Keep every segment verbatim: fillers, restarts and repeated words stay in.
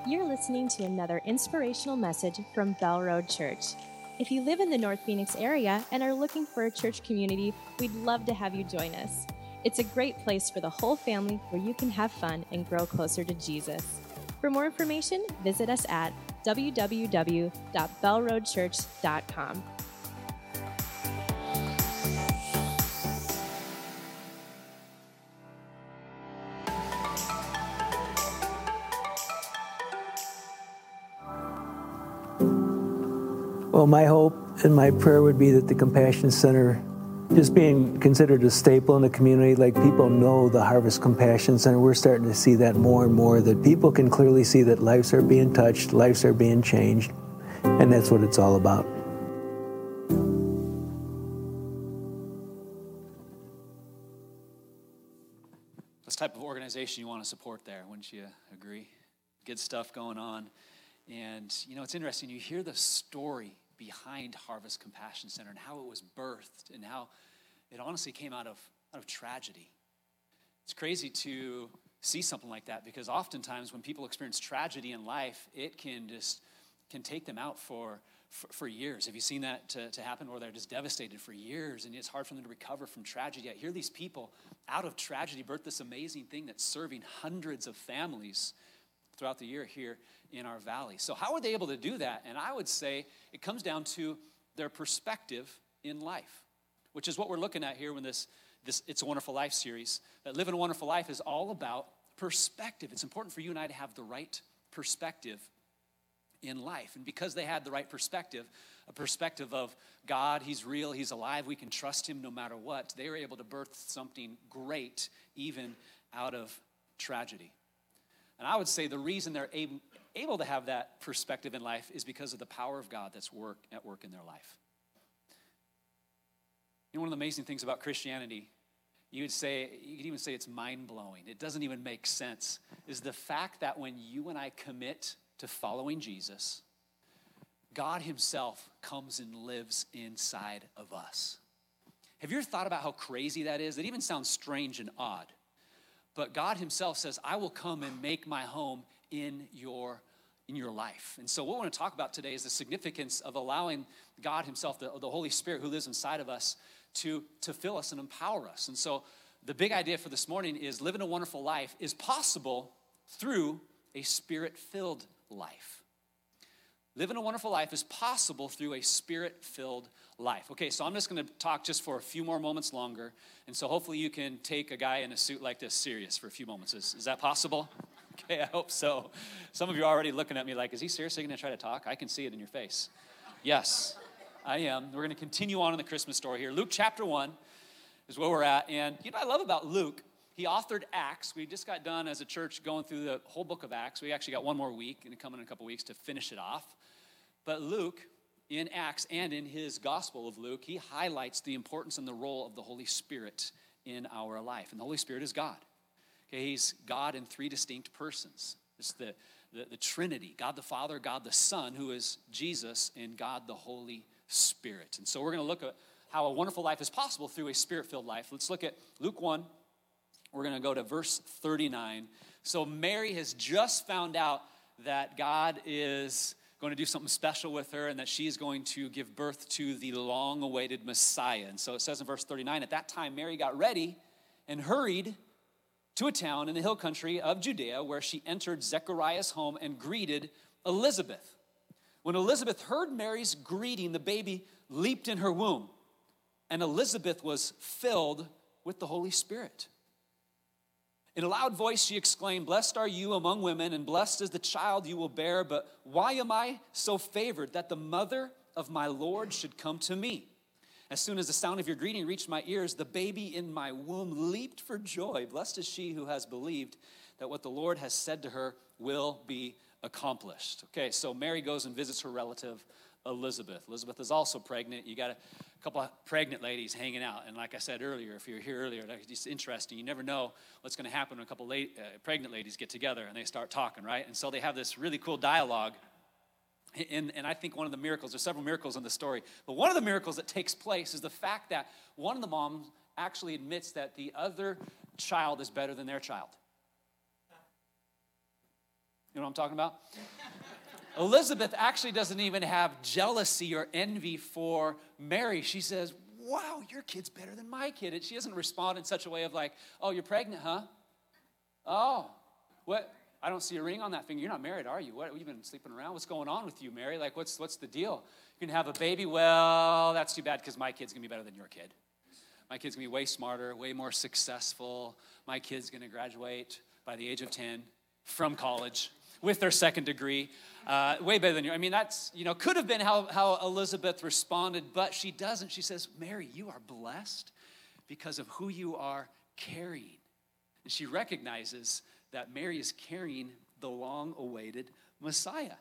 You're listening to another inspirational message from Bell Road Church. If you live in the North Phoenix area and are looking for a church community, we'd love to have you join us. It's a great place for the whole family where you can have fun and grow closer to Jesus. For more information, visit us at w w w dot bell road church dot com. Well, my hope and my prayer would be that the Compassion Center, just being considered a staple in the community, like people know the Harvest Compassion Center, we're starting to see that more and more, that people can clearly see that lives are being touched, lives are being changed, and that's what it's all about. This type of organization you want to support there, wouldn't you agree? Good stuff going on. And, you know, it's interesting. You hear the story behind Harvest Compassion Center and how it was birthed and how it honestly came out of, out of tragedy. It's crazy to see something like that because oftentimes when people experience tragedy in life, it can just can take them out for, for, for years. Have you seen that to, to happen where they're just devastated for years and it's hard for them to recover from tragedy? Yet here these people out of tragedy birthed this amazing thing that's serving hundreds of families throughout the year here in our valley. So how were they able to do that? And I would say it comes down to their perspective in life, which is what we're looking at here when this, this It's a Wonderful Life series. That Living a Wonderful Life is all about perspective. It's important for you and I to have the right perspective in life. And because they had the right perspective, a perspective of God, he's real, he's alive, we can trust him no matter what, they were able to birth something great even out of tragedy. And I would say the reason they're able, able to have that perspective in life is because of the power of God that's work, at work in their life. You know, one of the amazing things about Christianity, you would say, you could even say it's mind-blowing. It doesn't even make sense, is the fact that when you and I commit to following Jesus, God himself comes and lives inside of us. Have you ever thought about how crazy that is? It even sounds strange and odd. But God himself says, I will come and make my home in your, in your life. And so what we want to talk about today is the significance of allowing God himself, the, the Holy Spirit who lives inside of us, to, to fill us and empower us. And so the big idea for this morning is living a wonderful life is possible through a spirit-filled life. Living a wonderful life is possible through a spirit-filled life. Okay, so I'm just going to talk just for a few more moments longer, and so hopefully you can take a guy in a suit like this serious for a few moments. Is, is that possible? Okay, I hope so. Some of you are already looking at me like, is he seriously going to try to talk? I can see it in your face. Yes, I am. We're going to continue on in the Christmas story here. Luke chapter one is where we're at, and you know what I love about Luke? He authored Acts. We just got done as a church going through the whole book of Acts. We actually got one more week, and coming in a couple weeks to finish it off. But Luke, in Acts and in his Gospel of Luke, he highlights the importance and the role of the Holy Spirit in our life. And the Holy Spirit is God. Okay, he's God in three distinct persons. It's the, the, the Trinity, God the Father, God the Son, who is Jesus, and God the Holy Spirit. And so we're going to look at how a wonderful life is possible through a spirit-filled life. Let's look at Luke one. We're going to go to verse thirty-nine. So Mary has just found out that God is going to do something special with her and that she is going to give birth to the long-awaited Messiah. And so it says in verse thirty-nine, at that time Mary got ready and hurried to a town in the hill country of Judea where she entered Zechariah's home and greeted Elizabeth. When Elizabeth heard Mary's greeting, the baby leaped in her womb, and Elizabeth was filled with the Holy Spirit. In a loud voice, she exclaimed, blessed are you among women, and blessed is the child you will bear. But why am I so favored that the mother of my Lord should come to me? As soon as the sound of your greeting reached my ears, the baby in my womb leaped for joy. Blessed is she who has believed that what the Lord has said to her will be accomplished. Okay, so Mary goes and visits her relative, Elizabeth. Elizabeth is also pregnant. You got a couple of pregnant ladies hanging out. And like I said earlier, if you were here earlier, it's just interesting. You never know what's going to happen when a couple of late, uh, pregnant ladies get together and they start talking, right? And so they have this really cool dialogue. And, and I think one of the miracles, there's several miracles in the story, but one of the miracles that takes place is the fact that one of the moms actually admits that the other child is better than their child. You know what I'm talking about? Elizabeth actually doesn't even have jealousy or envy for Mary. She says, wow, your kid's better than my kid. And she doesn't respond in such a way of like, oh, you're pregnant, huh? Oh, what? I don't see a ring on that finger. You're not married, are you? What? You've been sleeping around? What's going on with you, Mary? Like, what's what's the deal? You're going to have a baby? Well, that's too bad because my kid's going to be better than your kid. My kid's going to be way smarter, way more successful. My kid's going to graduate by the age of ten from college with their second degree. Uh, way better than you. I mean, that's, you know, could have been how, how Elizabeth responded, but she doesn't. She says, Mary, you are blessed because of who you are carrying. And she recognizes that Mary is carrying the long-awaited Messiah.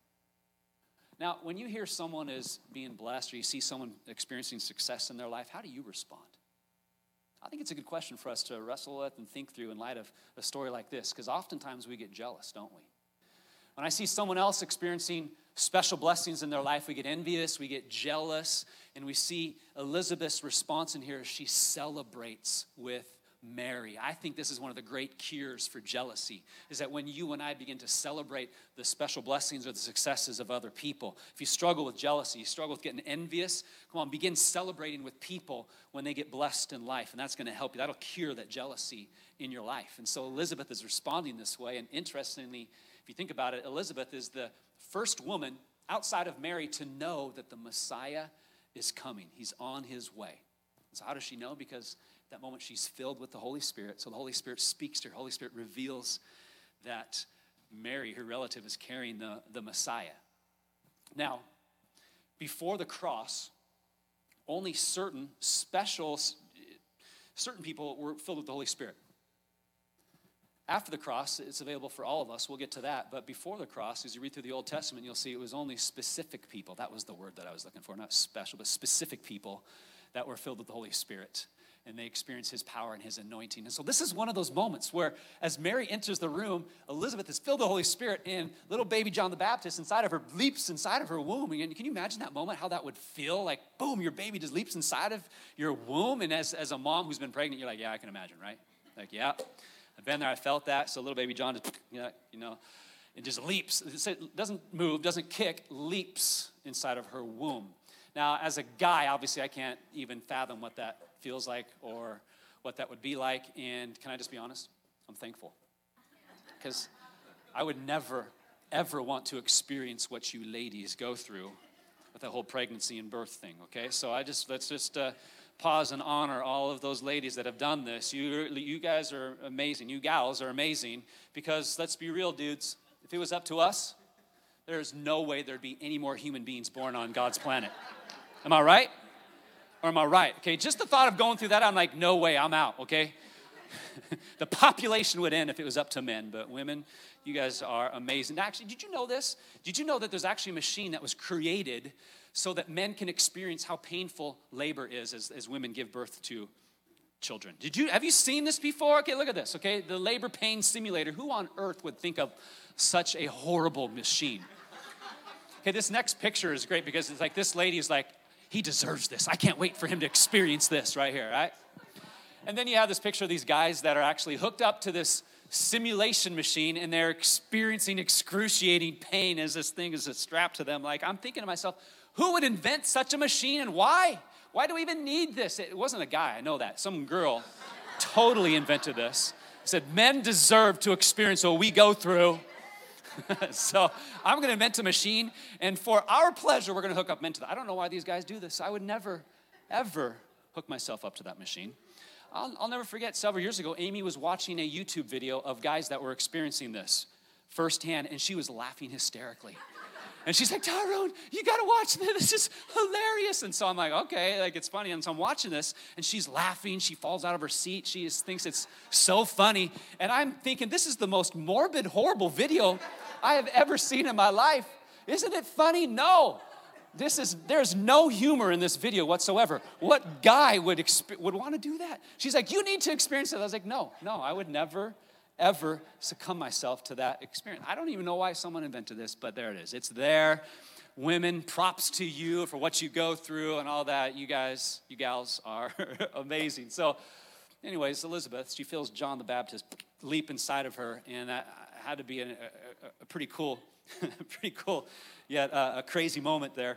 Now, when you hear someone is being blessed or you see someone experiencing success in their life, how do you respond? I think it's a good question for us to wrestle with and think through in light of a story like this, because oftentimes we get jealous, don't we? When I see someone else experiencing special blessings in their life, we get envious, we get jealous, and we see Elizabeth's response in here as she celebrates with Mary. I think this is one of the great cures for jealousy, is that when you and I begin to celebrate the special blessings or the successes of other people, if you struggle with jealousy, you struggle with getting envious, come on, begin celebrating with people when they get blessed in life, and that's going to help you. That'll cure that jealousy in your life. And so Elizabeth is responding this way, and interestingly, if you think about it, Elizabeth is the first woman outside of Mary to know that the Messiah is coming. He's on his way. So how does she know? Because at that moment she's filled with the Holy Spirit. So the Holy Spirit speaks to her. The Holy Spirit reveals that Mary, her relative, is carrying the, the Messiah. Now, before the cross, only certain special, certain people were filled with the Holy Spirit. After the cross, it's available for all of us. We'll get to that. But before the cross, as you read through the Old Testament, you'll see it was only specific people. That was the word that I was looking for. Not special, but specific people that were filled with the Holy Spirit. And they experienced his power and his anointing. And so this is one of those moments where as Mary enters the room, Elizabeth is filled with the Holy Spirit, and little baby John the Baptist inside of her leaps inside of her womb. And can you imagine that moment, how that would feel? Like, boom, your baby just leaps inside of your womb. And as, as a mom who's been pregnant, you're like, yeah, I can imagine, right? Like, yeah. I've been there, I felt that. So little baby John just, you know, you know, it just leaps. It doesn't move, doesn't kick, leaps inside of her womb. Now, as a guy, obviously, I can't even fathom what that feels like or what that would be like. And can I just be honest? I'm thankful. Because I would never, ever want to experience what you ladies go through with the whole pregnancy and birth thing, okay? So I just, let's just... Uh, pause and honor all of those ladies that have done this. You, you guys are amazing. You gals are amazing because let's be real, dudes. If it was up to us, there's no way there'd be any more human beings born on God's planet. Am I right? Or am I right? Okay, just the thought of going through that, I'm like, no way, I'm out, okay? The population would end if it was up to men, but women, you guys are amazing. Actually, did you know this? Did you know that there's actually a machine that was created so that men can experience how painful labor is as, as women give birth to children? Did you, have you seen this before? Okay, look at this, okay? The labor pain simulator. Who on earth would think of such a horrible machine? Okay, this next picture is great because it's like this lady is like, he deserves this. I can't wait for him to experience this right here, right? And then you have this picture of these guys that are actually hooked up to this simulation machine and they're experiencing excruciating pain as this thing is strapped to them. Like, I'm thinking to myself, who would invent such a machine and why? Why do we even need this? It wasn't a guy, I know that. Some girl totally invented this. Said, men deserve to experience what we go through. So I'm going to invent a machine, and for our pleasure, we're going to hook up men to that. I don't know why these guys do this. I would never, ever hook myself up to that machine. I'll, I'll never forget, several years ago, Amy was watching a YouTube video of guys that were experiencing this firsthand, and she was laughing hysterically. And she's like, Tyrone, you got to watch this. This is hilarious. And so I'm like, okay, like it's funny. And so I'm watching this, and she's laughing. She falls out of her seat. She just thinks it's so funny. And I'm thinking, this is the most morbid, horrible video I have ever seen in my life. Isn't it funny? No. This is, there's no humor in this video whatsoever. What guy would exp- would want to do that? She's like, you need to experience it. I was like, no, no, I would never ever succumb myself to that experience. I don't even know why someone invented this, but there it is. It's there. Women, props to you for what you go through and all that. You guys, you gals are amazing. So anyways, Elizabeth, she feels John the Baptist leap inside of her. And I, had to be a, a, a pretty cool, pretty cool, yet uh, a crazy moment there.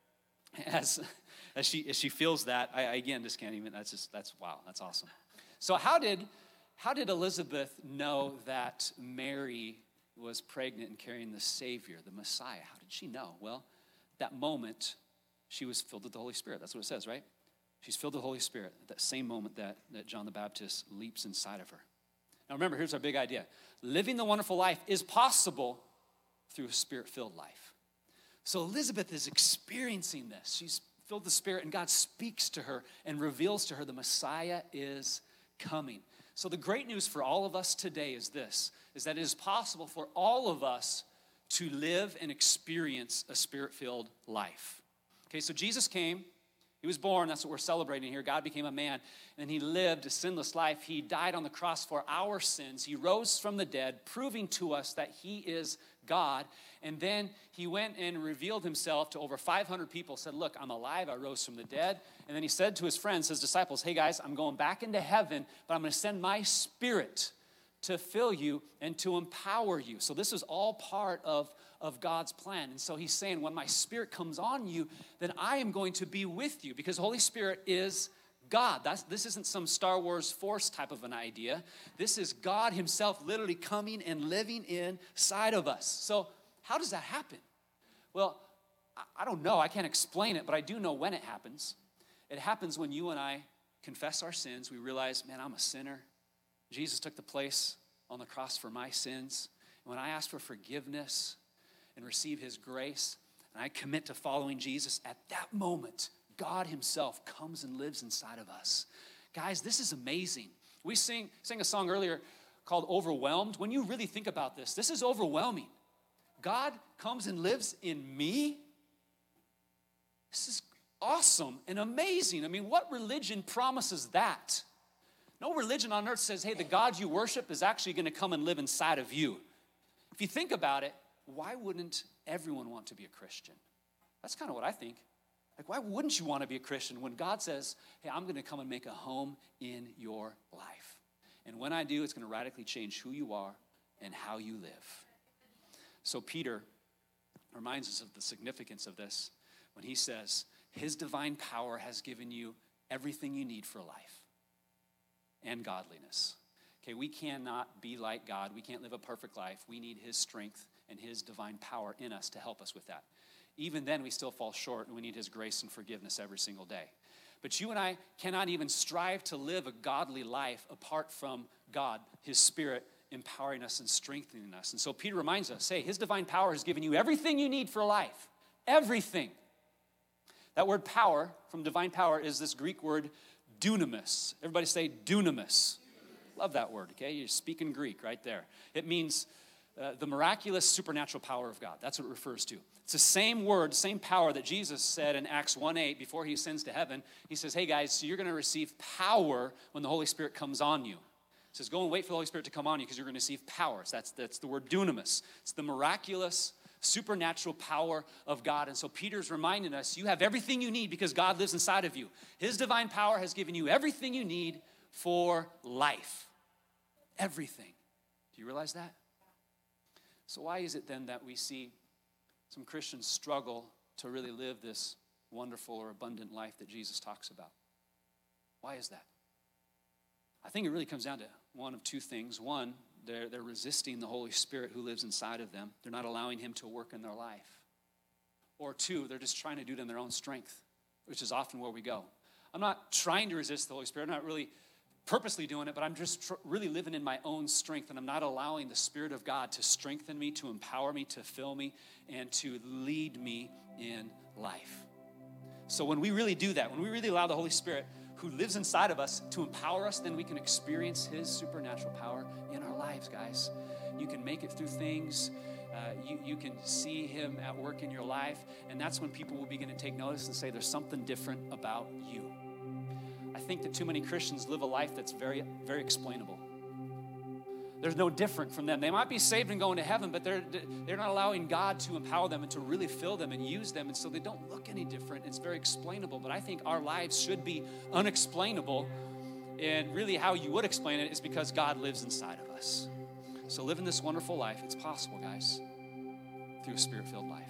As as she as she feels that, I, I again just can't even. That's just that's wow. That's awesome. So how did how did Elizabeth know that Mary was pregnant and carrying the Savior, the Messiah? How did she know? Well, that moment she was filled with the Holy Spirit. That's what it says, right? She's filled with the Holy Spirit at that same moment that, that John the Baptist leaps inside of her. Now remember, here's our big idea. Living the wonderful life is possible through a Spirit-filled life. So Elizabeth is experiencing this. She's filled with the Spirit, and God speaks to her and reveals to her the Messiah is coming. So the great news for all of us today is this, is that it is possible for all of us to live and experience a Spirit-filled life. Okay, so Jesus came. He was born, that's what we're celebrating here. God became a man, and he lived a sinless life. He died on the cross for our sins. He rose from the dead, proving to us that he is God. And then he went and revealed himself to over five hundred people, said, look, I'm alive, I rose from the dead. And then he said to his friends, his disciples, hey guys, I'm going back into heaven, but I'm going to send my Spirit to fill you and to empower you. So this is all part of, of God's plan. And so he's saying, when my Spirit comes on you, then I am going to be with you, because the Holy Spirit is God. That's, this isn't some Star Wars Force type of an idea. This is God himself literally coming and living inside of us. So how does that happen? Well, I, I don't know. I can't explain it, but I do know when it happens. It happens when you and I confess our sins. We realize, man, I'm a sinner. Jesus took the place on the cross for my sins. And when I ask for forgiveness and receive his grace, and I commit to following Jesus, at that moment, God himself comes and lives inside of us. Guys, this is amazing. We sing, sang a song earlier called Overwhelmed. When you really think about this, this is overwhelming. God comes and lives in me. This is awesome and amazing. I mean, what religion promises that? No religion on earth says, hey, the God you worship is actually going to come and live inside of you. If you think about it, why wouldn't everyone want to be a Christian? That's kind of what I think. Like, why wouldn't you want to be a Christian when God says, hey, I'm going to come and make a home in your life? And when I do, it's going to radically change who you are and how you live. So Peter reminds us of the significance of this when he says, his divine power has given you everything you need for life and godliness. Okay, we cannot be like God. We can't live a perfect life. We need his strength and his divine power in us to help us with that. Even then, we still fall short, and we need his grace and forgiveness every single day. But you and I cannot even strive to live a godly life apart from God, his Spirit, empowering us and strengthening us. And so Peter reminds us, hey, his divine power has given you everything you need for life. Everything. That word power, from divine power, is this Greek word dunamis. Everybody say dunamis. Love that word, okay? You're speaking Greek right there. It means uh, the miraculous supernatural power of God. That's what it refers to. It's the same word, same power that Jesus said in Acts one eight before he ascends to heaven. He says, hey guys, so you're going to receive power when the Holy Spirit comes on you. He says, go and wait for the Holy Spirit to come on you because you're going to receive power. So that's, that's the word dunamis. It's the miraculous supernatural power of God. And so Peter's reminding us, you have everything you need because God lives inside of you. His divine power has given you everything you need for life. Everything. Do you realize that? So why is it then that we see some Christians struggle to really live this wonderful or abundant life that Jesus talks about? Why is that? I think it really comes down to one of two things. One, they're, they're resisting the Holy Spirit who lives inside of them. They're not allowing him to work in their life. Or two, they're just trying to do it in their own strength, which is often where we go. I'm not trying to resist the Holy Spirit. I'm not really purposely doing it, but I'm just tr- really living in my own strength, and I'm not allowing the Spirit of God to strengthen me, to empower me, to fill me, and to lead me in life. So when we really do that, when we really allow the Holy Spirit who lives inside of us to empower us, then we can experience his supernatural power in our lives, guys. You can make it through things. Uh, you, you can see him at work in your life, and that's when people will begin to take notice and say, there's something different about you. I think that too many Christians live a life that's very, very explainable. There's no different from them. They might be saved and going to heaven, but they're they're not allowing God to empower them and to really fill them and use them, and so they don't look any different. It's very explainable, but I think our lives should be unexplainable, and really how you would explain it is because God lives inside of us. So living this wonderful life, it's possible, guys, through a Spirit-filled life.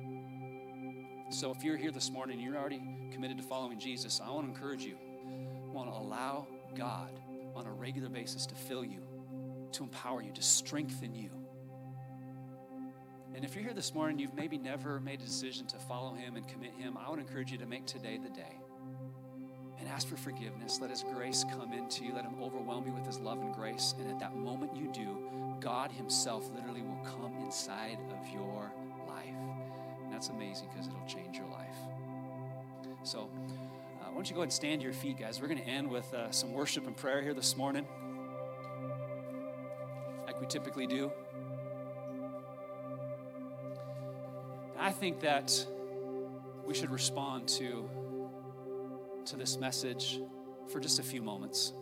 So if you're here this morning and you're already committed to following Jesus, I want to encourage you. I want to allow God on a regular basis to fill you, to empower you, to strengthen you. And if you're here this morning, you've maybe never made a decision to follow him and commit him, I would encourage you to make today the day. And ask for forgiveness. Let his grace come into you. Let him overwhelm you with his love and grace. And at that moment you do, God himself literally will come inside of your life. And that's amazing because it'll change your life. So uh, why don't you go ahead and stand to your feet, guys. We're going to end with uh, some worship and prayer here this morning, like we typically do. I think that we should respond to, to this message for just a few moments.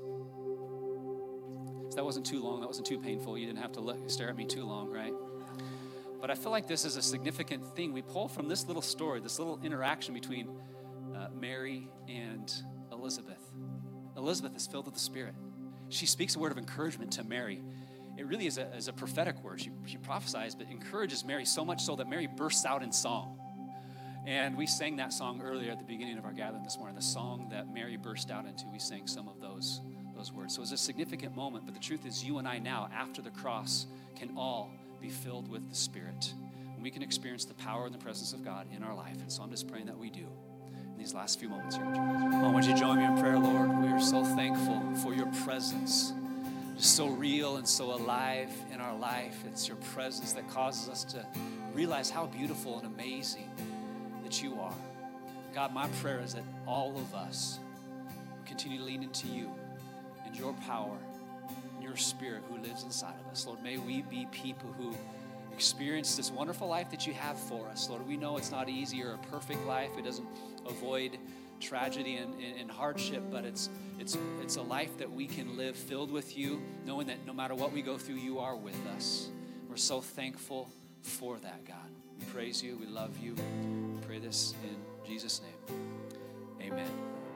So that wasn't too long. That wasn't too painful. You didn't have to look, stare at me too long, right? But I feel like this is a significant thing. We pull from this little story, this little interaction between uh, Mary and Elizabeth. Elizabeth is filled with the Spirit. She speaks a word of encouragement to Mary. It really is a, is a prophetic word. She, she prophesies, but encourages Mary so much so that Mary bursts out in song. And we sang that song earlier at the beginning of our gathering this morning, the song that Mary burst out into. We sang some of those, those words. So it was a significant moment, but the truth is you and I now, after the cross, can all be filled with the Spirit. And we can experience the power and the presence of God in our life. And so I'm just praying that we do in these last few moments here. Oh, would you join me in prayer, Lord? We are so thankful for your presence. Just so real and so alive in our life. It's your presence that causes us to realize how beautiful and amazing that you are. God, my prayer is that all of us continue to lean into you and your power and your Spirit who lives inside of us. Lord, may we be people who experience this wonderful life that you have for us. Lord, we know it's not easy or a perfect life. It doesn't avoid tragedy and, and, and hardship, but it's it's it's a life that we can live filled with you, knowing that no matter what we go through, you are with us. We're so thankful for that, God. We praise you. We love you. We pray this in Jesus' name. Amen.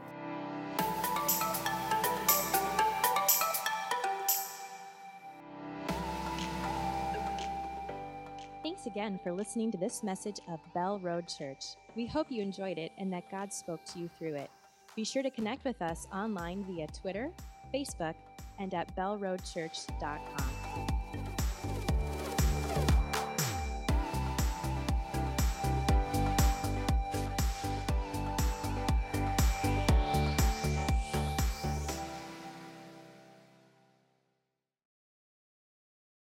Thanks again for listening to this message of Bell Road Church. We hope you enjoyed it and that God spoke to you through it. Be sure to connect with us online via Twitter, Facebook, and at bell road church dot com.